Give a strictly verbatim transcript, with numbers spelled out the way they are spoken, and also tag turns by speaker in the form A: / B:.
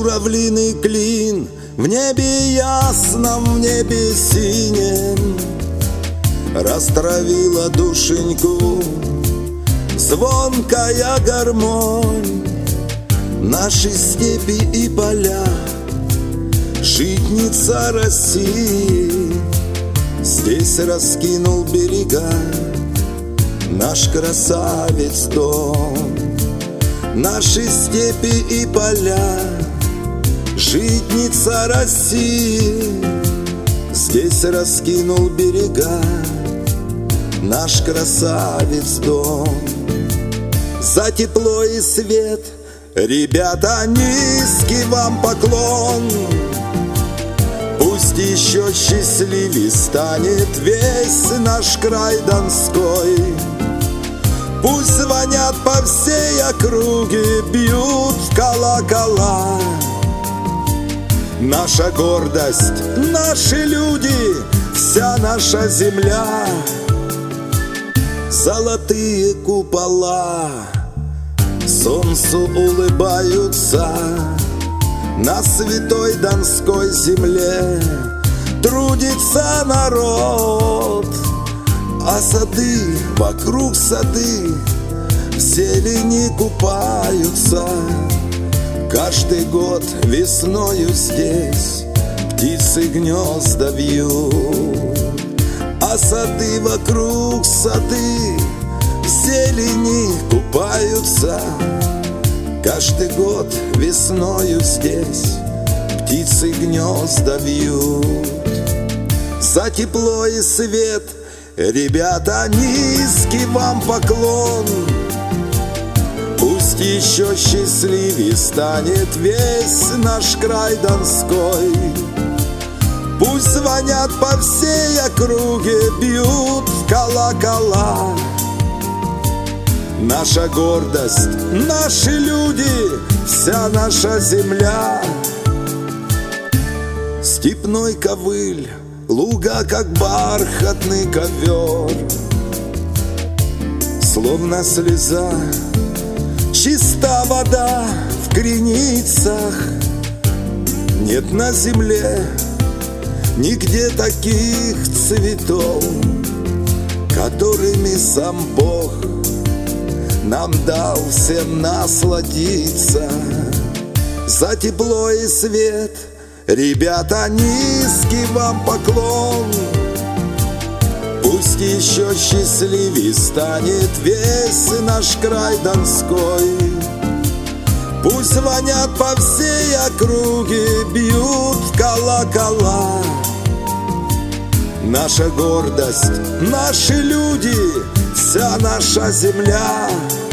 A: Журавлиный клин в небе ясном, в небе синем растравила душеньку звонкая гармонь. Наши степи и поля, житница России, здесь раскинул берега наш красавец дом. Наши степи и поля, житница России, здесь раскинул берега наш красавец дом. За тепло и свет, ребята, низкий вам поклон. Пусть еще счастливей станет весь наш край Донской. Пусть звонят по всей округе, бьют в колокола. Наша гордость, наши люди, вся наша земля. Золотые купола солнцу улыбаются. На святой Донской земле трудится народ, а сады, вокруг сады в зелени купаются. Каждый год весною здесь птицы гнезда вьют, а сады, вокруг сады в зелени купаются. Каждый год весною здесь птицы гнезда вьют. За тепло и свет, ребята, низкий вам поклон. Пусть еще счастливей станет весь наш край Донской. Пусть звонят по всей округе, бьют в колокола. Наша гордость, наши люди, вся наша земля. Степной ковыль, луга, как бархатный ковер, словно слеза, чиста вода в креницах. Нет на земле нигде таких цветов, которыми сам Бог нам дал всем насладиться. За тепло и свет, ребята, низкий вам поклон. Пусть еще счастливей станет весь наш край Донской. Пусть звонят по всей округе, бьют в колокола. Наша гордость, наши люди, вся наша земля.